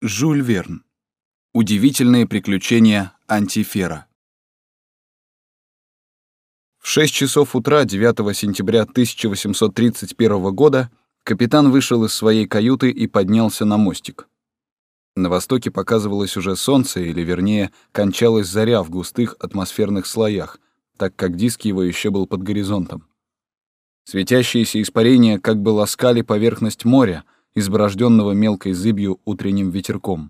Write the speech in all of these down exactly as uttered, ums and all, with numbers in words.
Жюль Верн. Удивительные приключения Антифера. В шесть часов утра девятого сентября тысяча восемьсот тридцать первого года капитан вышел из своей каюты и поднялся на мостик. На востоке показывалось уже солнце, или, вернее, кончалась заря в густых атмосферных слоях, так как диск его еще был под горизонтом. Светящиеся испарения как бы ласкали поверхность моря, изборожденного мелкой зыбью утренним ветерком.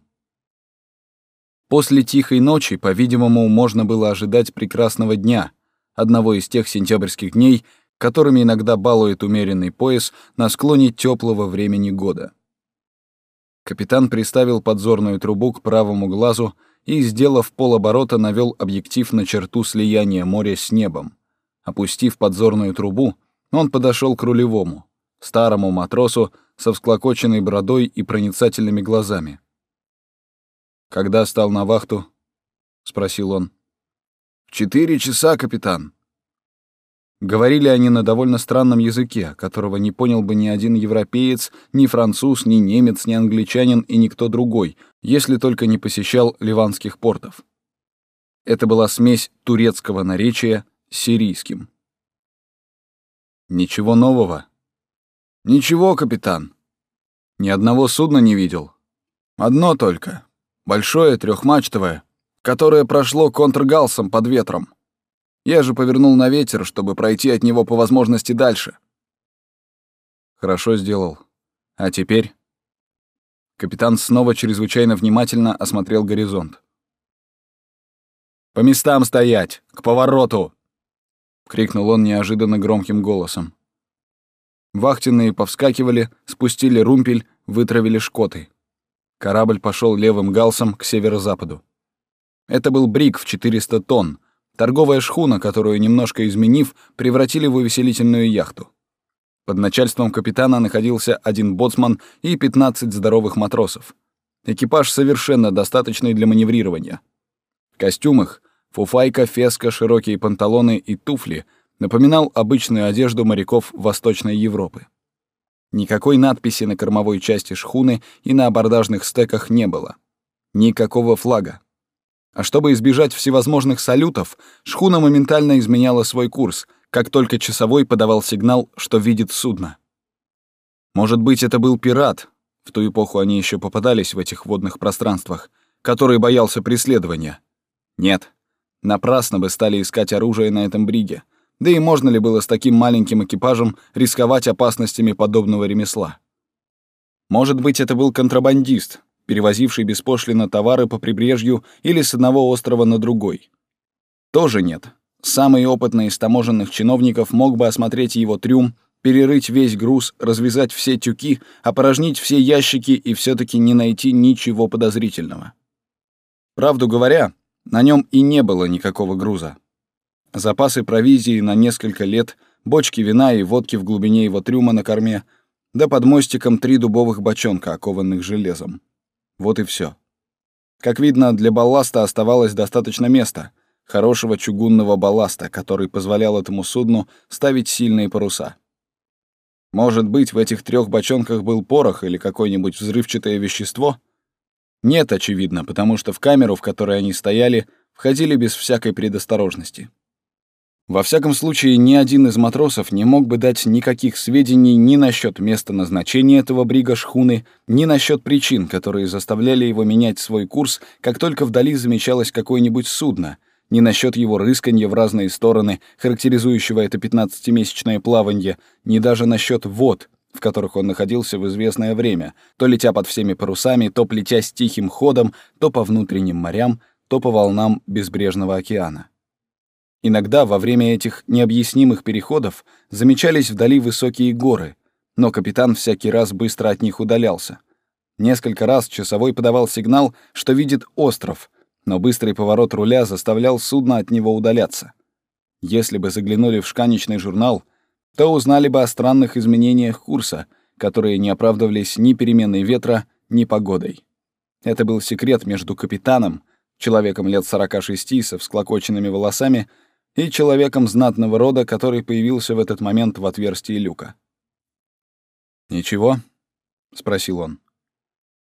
После тихой ночи, по-видимому, можно было ожидать прекрасного дня, одного из тех сентябрьских дней, которыми иногда балует умеренный пояс на склоне теплого времени года. Капитан приставил подзорную трубу к правому глазу и, сделав полоборота, навел объектив на черту слияния моря с небом. Опустив подзорную трубу, он подошел к рулевому, старому матросу со всклокоченной бородой и проницательными глазами. «Когда стал на вахту?» — спросил он. «В четыре часа, капитан». Говорили они на довольно странном языке, которого не понял бы ни один европеец, ни француз, ни немец, ни англичанин и никто другой, если только не посещал ливанских портов. Это была смесь турецкого наречия с сирийским. «Ничего нового?» «Ничего, капитан. Ни одного судна не видел. Одно только. Большое, трехмачтовое, которое прошло контргалсом под ветром. Я же повернул на ветер, чтобы пройти от него по возможности дальше». «Хорошо сделал. А теперь?» Капитан снова чрезвычайно внимательно осмотрел горизонт. «По местам стоять! К повороту!» — крикнул он неожиданно громким голосом. Вахтенные повскакивали, спустили румпель, вытравили шкоты. Корабль пошел левым галсом к северо-западу. Это был бриг в четыреста тонн, торговая шхуна, которую, немножко изменив, превратили в увеселительную яхту. Под начальством капитана находился один боцман и пятнадцать здоровых матросов. Экипаж совершенно достаточный для маневрирования. Костюм их — фуфайка, феска, широкие панталоны и туфли — напоминал обычную одежду моряков Восточной Европы. Никакой надписи на кормовой части шхуны и на абордажных стеках не было. Никакого флага. А чтобы избежать всевозможных салютов, шхуна моментально изменяла свой курс, как только часовой подавал сигнал, что видит судно. Может быть, это был пират, в ту эпоху они еще попадались в этих водных пространствах, который боялся преследования. Нет, напрасно бы стали искать оружие на этом бриге, да и можно ли было с таким маленьким экипажем рисковать опасностями подобного ремесла? Может быть, это был контрабандист, перевозивший беспошлино товары по прибрежью или с одного острова на другой. Тоже нет. Самый опытный из таможенных чиновников мог бы осмотреть его трюм, перерыть весь груз, развязать все тюки, опорожнить все ящики и все-таки не найти ничего подозрительного. Правду говоря, на нем и не было никакого груза. Запасы провизии на несколько лет, бочки вина и водки в глубине его трюма на корме, да под мостиком три дубовых бочонка, окованных железом. Вот и все. Как видно, для балласта оставалось достаточно места, хорошего чугунного балласта, который позволял этому судну ставить сильные паруса. Может быть, в этих трех бочонках был порох или какое-нибудь взрывчатое вещество? Нет, очевидно, потому что в камеру, в которой они стояли, входили без всякой предосторожности. Во всяком случае, ни один из матросов не мог бы дать никаких сведений ни насчет места назначения этого брига шхуны, ни насчет причин, которые заставляли его менять свой курс, как только вдали замечалось какое-нибудь судно, ни насчет его рысканья в разные стороны, характеризующего это пятнадцатимесячное плаванье, ни даже насчет вод, в которых он находился в известное время, то летя под всеми парусами, то плетясь тихим ходом, то по внутренним морям, то по волнам безбрежного океана. Иногда во время этих необъяснимых переходов замечались вдали высокие горы, но капитан всякий раз быстро от них удалялся. Несколько раз часовой подавал сигнал, что видит остров, но быстрый поворот руля заставлял судно от него удаляться. Если бы заглянули в шканечный журнал, то узнали бы о странных изменениях курса, которые не оправдывались ни переменой ветра, ни погодой. Это был секрет между капитаном, человеком лет сорока шести со всклокоченными волосами, и человеком знатного рода, который появился в этот момент в отверстии люка. «Ничего?» — спросил он.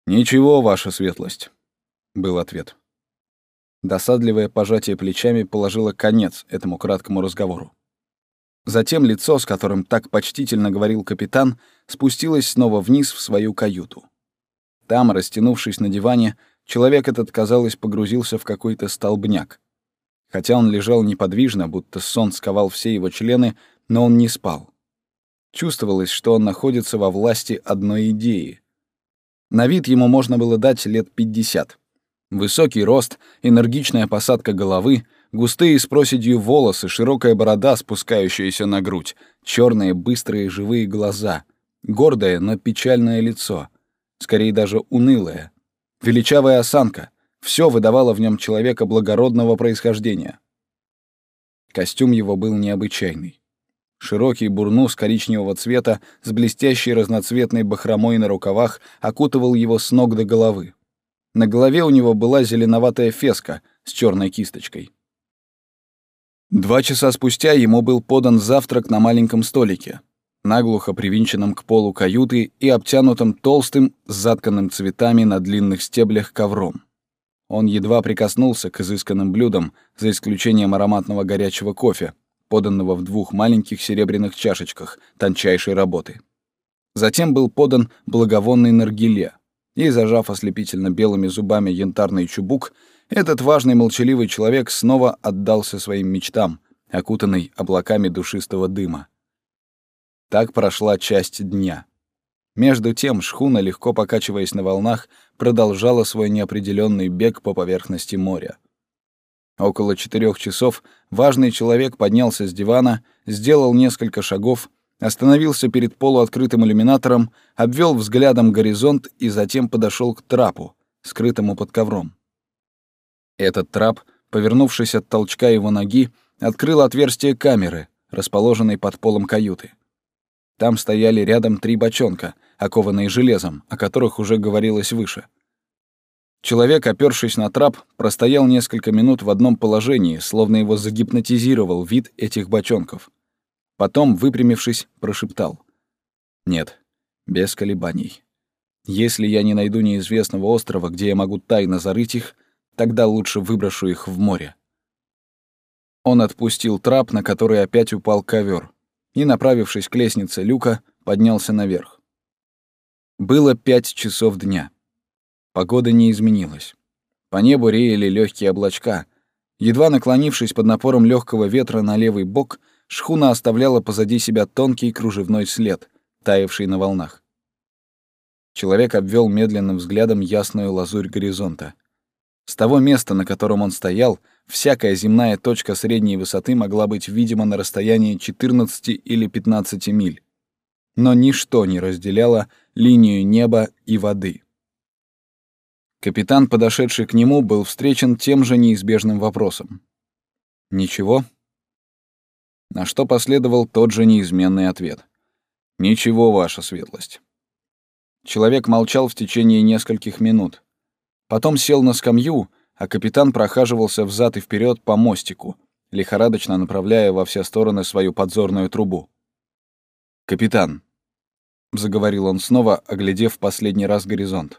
«Ничего, ваша светлость», — был ответ. Досадливое пожатие плечами положило конец этому краткому разговору. Затем лицо, с которым так почтительно говорил капитан, спустилось снова вниз в свою каюту. Там, растянувшись на диване, человек этот, казалось, погрузился в какой-то столбняк. Хотя он лежал неподвижно, будто сон сковал все его члены, но он не спал. Чувствовалось, что он находится во власти одной идеи. На вид ему можно было дать лет пятьдесят. Высокий рост, энергичная посадка головы, густые с проседью волосы, широкая борода, спускающаяся на грудь, черные, быстрые, живые глаза, гордое, но печальное лицо, скорее даже унылое, величавая осанка — все выдавало в нем человека благородного происхождения. Костюм его был необычайный. Широкий бурнус коричневого цвета с блестящей разноцветной бахромой на рукавах окутывал его с ног до головы. На голове у него была зеленоватая феска с черной кисточкой. Два часа спустя ему был подан завтрак на маленьком столике, наглухо привинченном к полу каюты и обтянутым толстым, затканным цветами на длинных стеблях ковром. Он едва прикоснулся к изысканным блюдам, за исключением ароматного горячего кофе, поданного в двух маленьких серебряных чашечках тончайшей работы. Затем был подан благовонный наргиле, и, зажав ослепительно белыми зубами янтарный чубук, этот важный молчаливый человек снова отдался своим мечтам, окутанный облаками душистого дыма. Так прошла часть дня. Между тем шхуна, легко покачиваясь на волнах, продолжала свой неопределенный бег по поверхности моря. Около четырех часов важный человек поднялся с дивана, сделал несколько шагов, остановился перед полуоткрытым иллюминатором, обвел взглядом горизонт и затем подошел к трапу, скрытому под ковром. Этот трап, повернувшись от толчка его ноги, открыл отверстие камеры, расположенной под полом каюты. Там стояли рядом три бочонка, окованные железом, о которых уже говорилось выше. Человек, опёршись на трап, простоял несколько минут в одном положении, словно его загипнотизировал вид этих бочонков. Потом, выпрямившись, прошептал: «Нет, без колебаний. Если я не найду неизвестного острова, где я могу тайно зарыть их, тогда лучше выброшу их в море». Он отпустил трап, на который опять упал ковер, и, направившись к лестнице люка, поднялся наверх. Было пять часов дня. Погода не изменилась. По небу реяли легкие облачка. Едва наклонившись под напором легкого ветра на левый бок, шхуна оставляла позади себя тонкий кружевной след, таявший на волнах. Человек обвел медленным взглядом ясную лазурь горизонта. С того места, на котором он стоял, всякая земная точка средней высоты могла быть видима на расстоянии четырнадцати или пятнадцати миль. Но ничто не разделяло линию неба и воды. Капитан, подошедший к нему, был встречен тем же неизбежным вопросом. «Ничего?» На что последовал тот же неизменный ответ. «Ничего, ваша светлость». Человек молчал в течение нескольких минут. Потом сел на скамью, а капитан прохаживался взад и вперед по мостику, лихорадочно направляя во все стороны свою подзорную трубу. «Капитан», — заговорил он снова, оглядев в последний раз горизонт.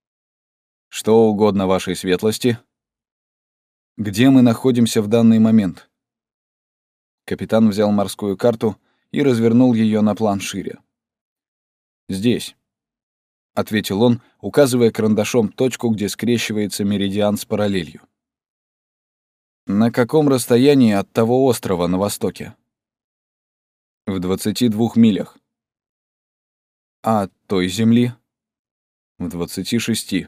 «Что угодно вашей светлости?» «Где мы находимся в данный момент?» Капитан взял морскую карту и развернул ее на план шире. «Здесь», — ответил он, указывая карандашом точку, где скрещивается меридиан с параллелью. «На каком расстоянии от того острова на востоке?» «В двадцати двух милях». «А от той земли?» «В двадцати шести».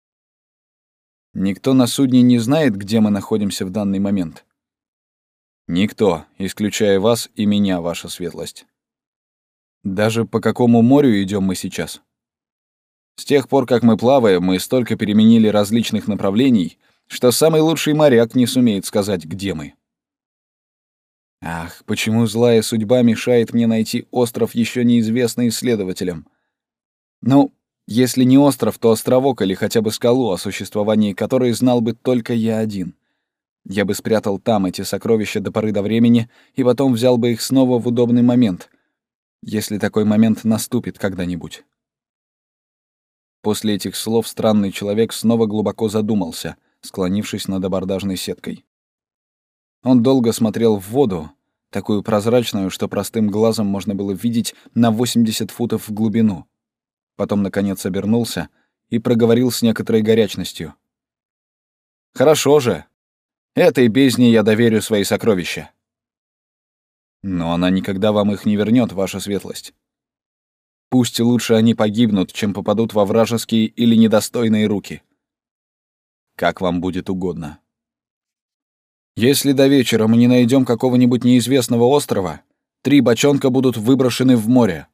«Никто на судне не знает, где мы находимся в данный момент?» «Никто, исключая вас и меня, ваша светлость». «Даже по какому морю идем мы сейчас?» «С тех пор, как мы плаваем, мы столько переменили различных направлений, что самый лучший моряк не сумеет сказать, где мы». «Ах, почему злая судьба мешает мне найти остров, еще неизвестный исследователям? Ну, если не остров, то островок или хотя бы скалу, о существовании которой знал бы только я один. Я бы спрятал там эти сокровища до поры до времени и потом взял бы их снова в удобный момент, если такой момент наступит когда-нибудь». После этих слов странный человек снова глубоко задумался, склонившись над абордажной сеткой. Он долго смотрел в воду, такую прозрачную, что простым глазом можно было видеть на восемьдесят футов в глубину. Потом, наконец, обернулся и проговорил с некоторой горячностью. «Хорошо же. Этой бездне я доверю свои сокровища. Но она никогда вам их не вернет, ваша светлость. Пусть лучше они погибнут, чем попадут во вражеские или недостойные руки. Как вам будет угодно. Если до вечера мы не найдем какого-нибудь неизвестного острова, три бочонка будут выброшены в море».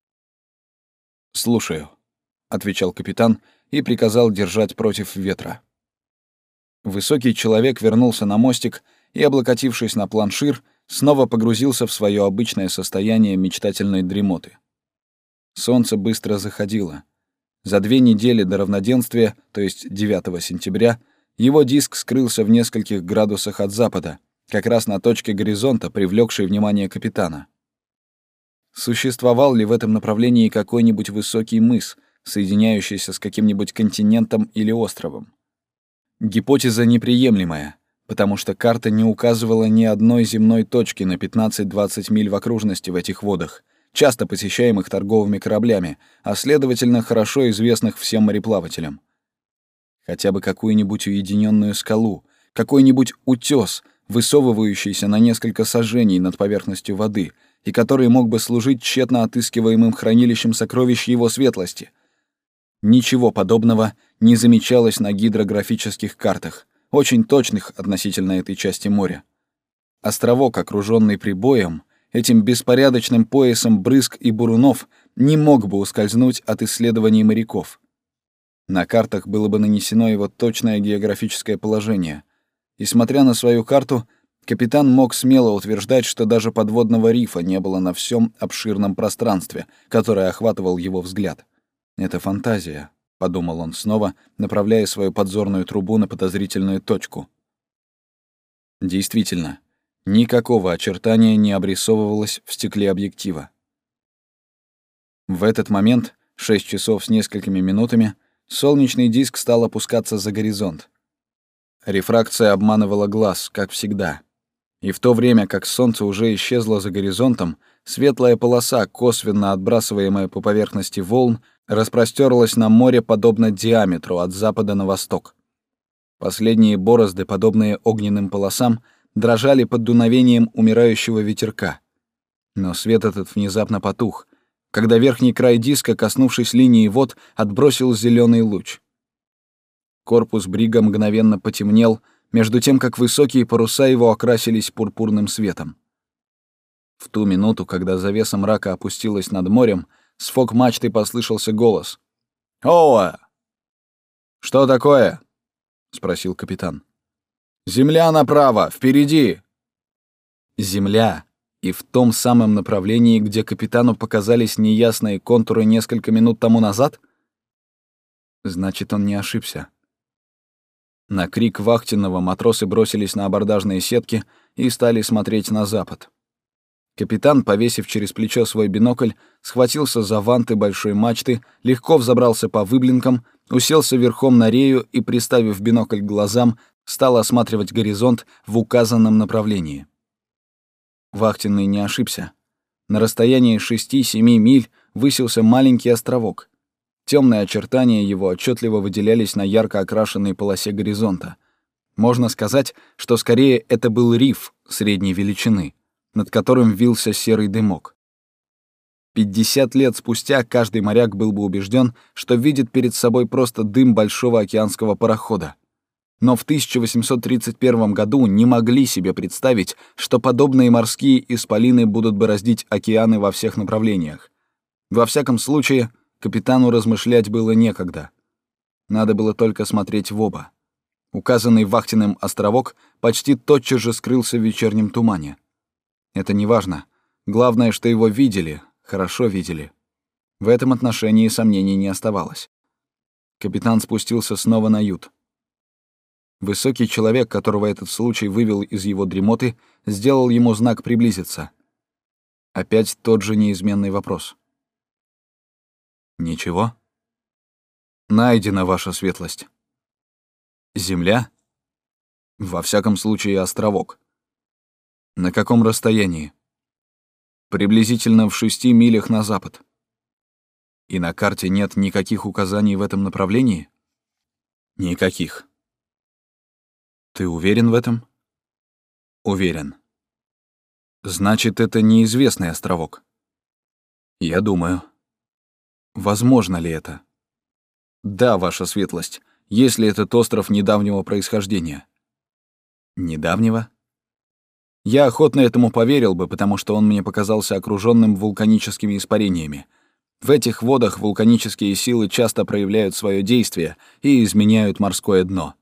«Слушаю», — отвечал капитан и приказал держать против ветра. Высокий человек вернулся на мостик и, облокотившись на планшир, снова погрузился в свое обычное состояние мечтательной дремоты. Солнце быстро заходило. За две недели до равноденствия, то есть девятого сентября, его диск скрылся в нескольких градусах от запада, как раз на точке горизонта, привлекшей внимание капитана. Существовал ли в этом направлении какой-нибудь высокий мыс, соединяющийся с каким-нибудь континентом или островом? Гипотеза неприемлемая, потому что карта не указывала ни одной земной точки на пятнадцать-двадцать миль в окружности в этих водах, часто посещаемых торговыми кораблями, а следовательно, хорошо известных всем мореплавателям. Хотя бы какую-нибудь уединенную скалу, какой-нибудь утёс, высовывающийся на несколько саженей над поверхностью воды, и который мог бы служить тщетно отыскиваемым хранилищем сокровищ его светлости. Ничего подобного не замечалось на гидрографических картах, очень точных относительно этой части моря. Островок, окружённый прибоем, этим беспорядочным поясом брызг и бурунов, не мог бы ускользнуть от исследований моряков. На картах было бы нанесено его точное географическое положение, и, смотря на свою карту, капитан мог смело утверждать, что даже подводного рифа не было на всем обширном пространстве, которое охватывал его взгляд. «Это фантазия», — подумал он снова, направляя свою подзорную трубу на подозрительную точку. Действительно, никакого очертания не обрисовывалось в стекле объектива. В этот момент, шесть часов с несколькими минутами, солнечный диск стал опускаться за горизонт. Рефракция обманывала глаз, как всегда. И в то время, как солнце уже исчезло за горизонтом, светлая полоса, косвенно отбрасываемая по поверхности волн, распростёрлась на море подобно диаметру от запада на восток. Последние борозды, подобные огненным полосам, дрожали под дуновением умирающего ветерка. Но свет этот внезапно потух, когда верхний край диска, коснувшись линии вод, отбросил зелёный луч. Корпус брига мгновенно потемнел, между тем, как высокие паруса его окрасились пурпурным светом. В ту минуту, когда завеса мрака опустилась над морем, с фок-мачты послышался голос. «Оуэ!» «Что такое?» — спросил капитан. «Земля направо! Впереди!» Земля, и в том самом направлении, где капитану показались неясные контуры несколько минут тому назад? Значит, он не ошибся. На крик вахтенного матросы бросились на абордажные сетки и стали смотреть на запад. Капитан, повесив через плечо свой бинокль, схватился за ванты большой мачты, легко взобрался по выблинкам, уселся верхом на рею и, приставив бинокль к глазам, стал осматривать горизонт в указанном направлении. Вахтенный не ошибся. На расстоянии шести-семи миль высился маленький островок. Темные очертания его отчетливо выделялись на ярко окрашенной полосе горизонта. Можно сказать, что скорее это был риф средней величины, над которым вился серый дымок. Пятьдесят лет спустя каждый моряк был бы убежден, что видит перед собой просто дым большого океанского парохода. Но в тысяча восемьсот тридцать первом году не могли себе представить, что подобные морские исполины будут бороздить океаны во всех направлениях. Во всяком случае, капитану размышлять было некогда. Надо было только смотреть в оба. Указанный вахтенным островок почти тотчас же скрылся в вечернем тумане. Это не важно. Главное, что его видели, хорошо видели. В этом отношении сомнений не оставалось. Капитан спустился снова на ют. Высокий человек, которого этот случай вывел из его дремоты, сделал ему знак приблизиться. Опять тот же неизменный вопрос. Ничего? Найдена, ваша светлость. Земля? Во всяком случае, островок. На каком расстоянии? Приблизительно в шести милях на запад. И на карте нет никаких указаний в этом направлении? Никаких. Ты уверен в этом? Уверен. Значит, это неизвестный островок. Я думаю. Возможно ли это? Да, ваша светлость, если этот остров недавнего происхождения. Недавнего? Я охотно этому поверил бы, потому что он мне показался окружённым вулканическими испарениями. В этих водах вулканические силы часто проявляют своё действие и изменяют морское дно.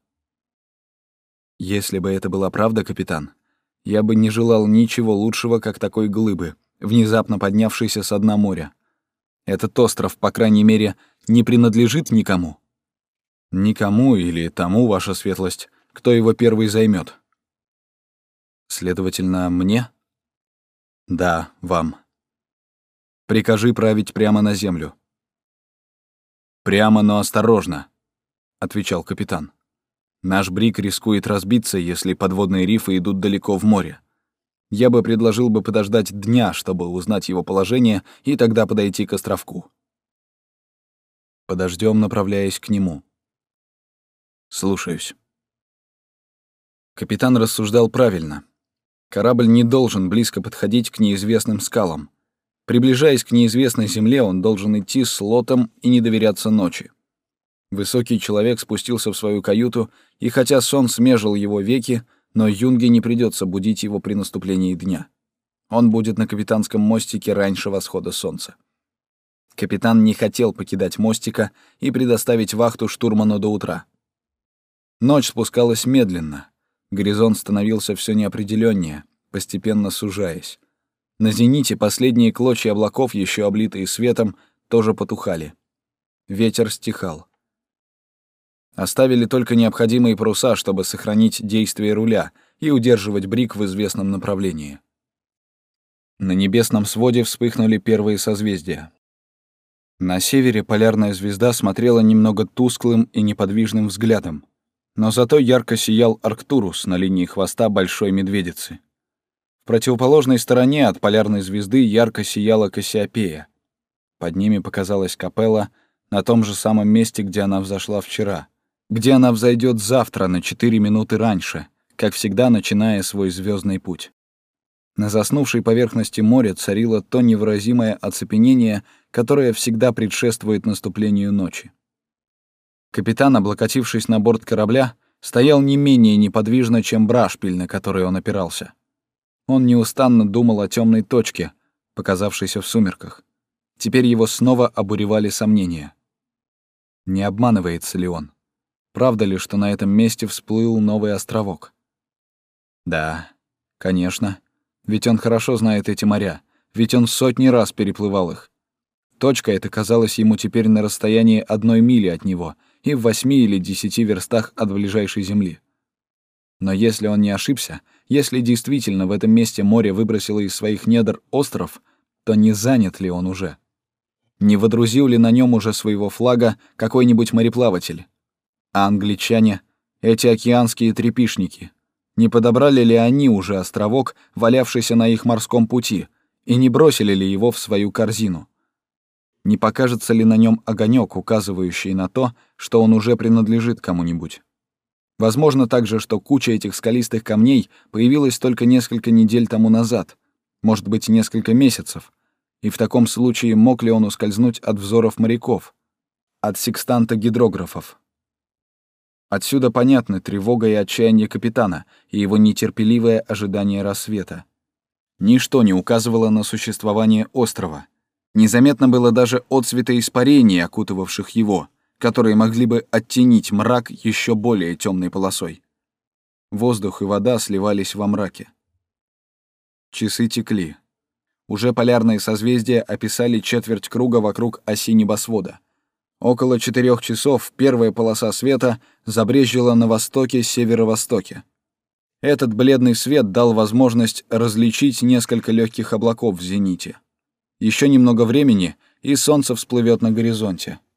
Если бы это была правда, капитан, я бы не желал ничего лучшего, как такой глыбы, внезапно поднявшейся со дна моря. Этот остров, по крайней мере, не принадлежит никому. Никому или тому, ваша светлость, кто его первый займёт. Следовательно, мне? Да, вам. Прикажи править прямо на землю. Прямо, но осторожно, отвечал капитан. Наш брик рискует разбиться, если подводные рифы идут далеко в море. Я бы предложил бы подождать дня, чтобы узнать его положение, и тогда подойти к островку. Подождём, направляясь к нему. Слушаюсь. Капитан рассуждал правильно. Корабль не должен близко подходить к неизвестным скалам. Приближаясь к неизвестной земле, он должен идти с лотом и не доверяться ночи. Высокий человек спустился в свою каюту, и хотя сон смежил его веки, но Юнге не придётся будить его при наступлении дня. Он будет на капитанском мостике раньше восхода солнца. Капитан не хотел покидать мостика и предоставить вахту штурману до утра. Ночь спускалась медленно. Горизонт становился всё неопределённее, постепенно сужаясь. На зените последние клочья облаков, ещё облитые светом, тоже потухали. Ветер стихал. Оставили только необходимые паруса, чтобы сохранить действие руля и удерживать брик в известном направлении. На небесном своде вспыхнули первые созвездия. На севере полярная звезда смотрела немного тусклым и неподвижным взглядом, но зато ярко сиял Арктурус на линии хвоста Большой Медведицы. В противоположной стороне от полярной звезды ярко сияла Кассиопея. Под ними показалась Капелла на том же самом месте, где она взошла вчера, где она взойдёт завтра на четыре минуты раньше, как всегда начиная свой звёздный путь. На заснувшей поверхности моря царило то невыразимое оцепенение, которое всегда предшествует наступлению ночи. Капитан, облокотившись на борт корабля, стоял не менее неподвижно, чем брашпиль, на который он опирался. Он неустанно думал о тёмной точке, показавшейся в сумерках. Теперь его снова обуревали сомнения. Не обманывается ли он? Правда ли, что на этом месте всплыл новый островок? Да, конечно. Ведь он хорошо знает эти моря, ведь он сотни раз переплывал их. Точка эта казалась ему теперь на расстоянии одной мили от него и в восьми или десяти верстах от ближайшей земли. Но если он не ошибся, если действительно в этом месте море выбросило из своих недр остров, то не занят ли он уже? Не водрузил ли на нём уже своего флага какой-нибудь мореплаватель? А англичане, эти океанские трепишники, не подобрали ли они уже островок, валявшийся на их морском пути, и не бросили ли его в свою корзину? Не покажется ли на нём огонёк, указывающий на то, что он уже принадлежит кому-нибудь? Возможно также, что куча этих скалистых камней появилась только несколько недель тому назад, может быть, несколько месяцев, и в таком случае мог ли он ускользнуть от взоров моряков, от секстанта гидрографов? Отсюда понятны тревога и отчаяние капитана и его нетерпеливое ожидание рассвета. Ничто не указывало на существование острова. Незаметно было даже отцвета испарений, окутывавших его, которые могли бы оттенить мрак еще более темной полосой. Воздух и вода сливались во мраке. Часы текли. Уже полярные созвездия описали четверть круга вокруг оси небосвода. Около четырех часов первая полоса света забрезжила на востоке-северо-востоке. Этот бледный свет дал возможность различить несколько легких облаков в зените. Еще немного времени, и солнце всплывет на горизонте.